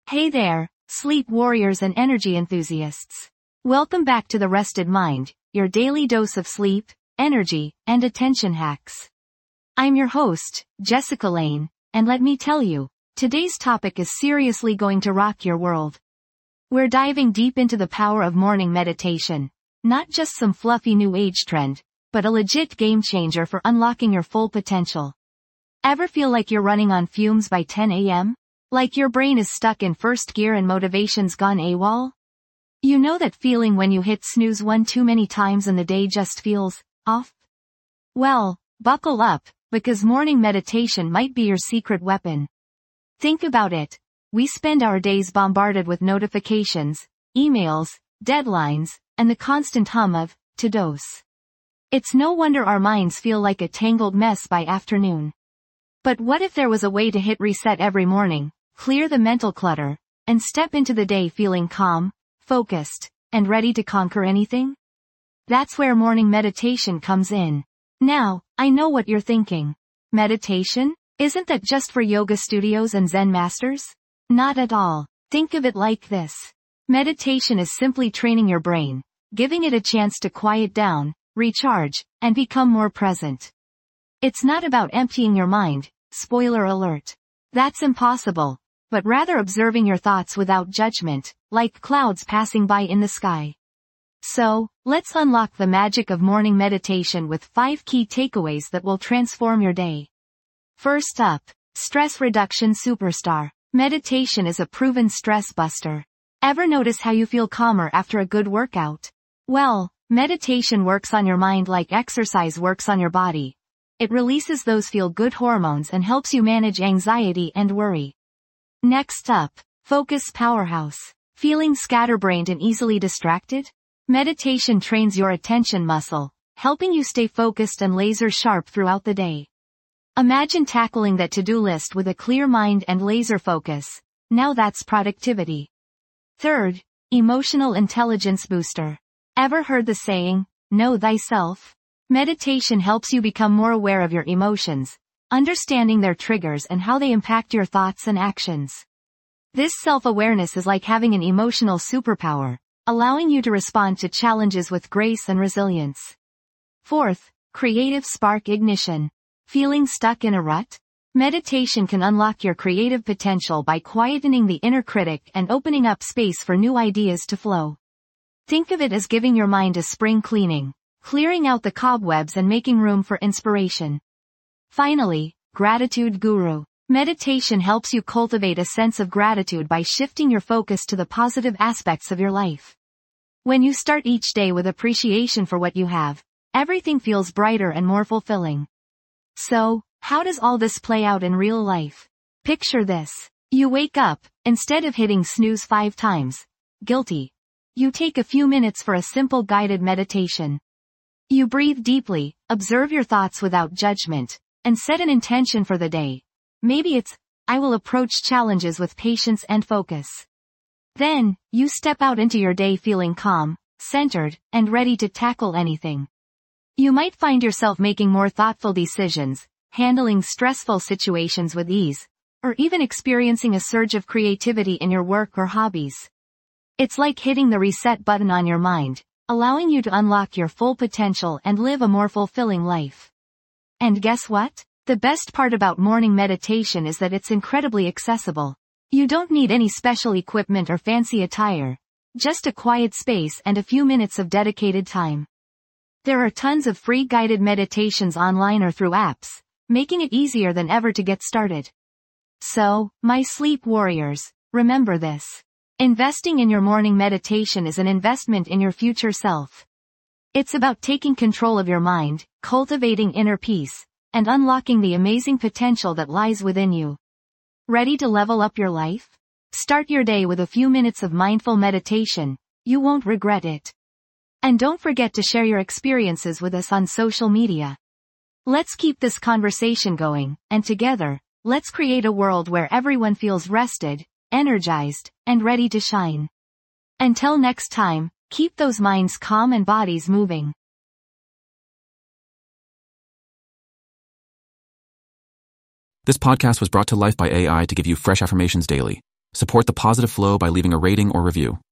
Hey there, sleep warriors and energy enthusiasts. Welcome back to The Rested Mind, your daily dose of sleep, energy, and attention hacks. I'm your host, Jessica Lane, and let me tell you, today's topic is seriously going to rock your world. We're diving deep into the power of morning meditation, not just some fluffy new age trend, but a legit game changer for unlocking your full potential. Ever feel like you're running on fumes by 10 a.m.? Like your brain is stuck in first gear and motivation's gone AWOL? You know that feeling when you hit snooze one too many times and the day just feels off? Well, buckle up, because morning meditation might be your secret weapon. Think about it. We spend our days bombarded with notifications, emails, deadlines, and the constant hum of to-dos. It's no wonder our minds feel like a tangled mess by afternoon. But what if there was a way to hit reset every morning, clear the mental clutter, and step into the day feeling calm, focused, and ready to conquer anything? That's where morning meditation comes in. Now, I know what you're thinking. Meditation? Isn't that just for yoga studios and Zen masters? Not at all. Think of it like this. Meditation is simply training your brain, giving it a chance to quiet down, recharge, and become more present. It's not about emptying your mind, spoiler alert. That's impossible, but rather observing your thoughts without judgment, like clouds passing by in the sky. So, let's unlock the magic of morning meditation with 5 key takeaways that will transform your day. First up, stress reduction superstar. Meditation is a proven stress buster. Ever notice how you feel calmer after a good workout? Well, meditation works on your mind like exercise works on your body. It releases those feel-good hormones and helps you manage anxiety and worry. Next up, focus powerhouse. Feeling scatterbrained and easily distracted? Meditation trains your attention muscle, helping you stay focused and laser-sharp throughout the day. Imagine tackling that to-do list with a clear mind and laser focus. Now that's productivity. Third, emotional intelligence booster. Ever heard the saying, know thyself? Meditation helps you become more aware of your emotions, understanding their triggers and how they impact your thoughts and actions. This self-awareness is like having an emotional superpower, allowing you to respond to challenges with grace and resilience. Fourth, creative spark ignition. Feeling stuck in a rut? Meditation can unlock your creative potential by quietening the inner critic and opening up space for new ideas to flow. Think of it as giving your mind a spring cleaning, clearing out the cobwebs and making room for inspiration. Finally, gratitude guru. Meditation helps you cultivate a sense of gratitude by shifting your focus to the positive aspects of your life. When you start each day with appreciation for what you have, everything feels brighter and more fulfilling. So, how does all this play out in real life? Picture this. You wake up, instead of hitting snooze 5 times, guilty. You take a few minutes for a simple guided meditation. You breathe deeply, observe your thoughts without judgment, and set an intention for the day. Maybe it's, I will approach challenges with patience and focus. Then, you step out into your day feeling calm, centered, and ready to tackle anything. You might find yourself making more thoughtful decisions, handling stressful situations with ease, or even experiencing a surge of creativity in your work or hobbies. It's like hitting the reset button on your mind, allowing you to unlock your full potential and live a more fulfilling life. And guess what? The best part about morning meditation is that it's incredibly accessible. You don't need any special equipment or fancy attire, just a quiet space and a few minutes of dedicated time. There are tons of free guided meditations online or through apps, making it easier than ever to get started. So, my sleep warriors, remember this. Investing in your morning meditation is an investment in your future self. It's about taking control of your mind, cultivating inner peace, and unlocking the amazing potential that lies within you. Ready to level up your life? Start your day with a few minutes of mindful meditation. You won't regret it. And don't forget to share your experiences with us on social media. Let's keep this conversation going, and together, let's create a world where everyone feels rested, energized, and ready to shine. Until next time, keep those minds calm and bodies moving. This podcast was brought to life by AI to give you fresh affirmations daily. Support the positive flow by leaving a rating or review.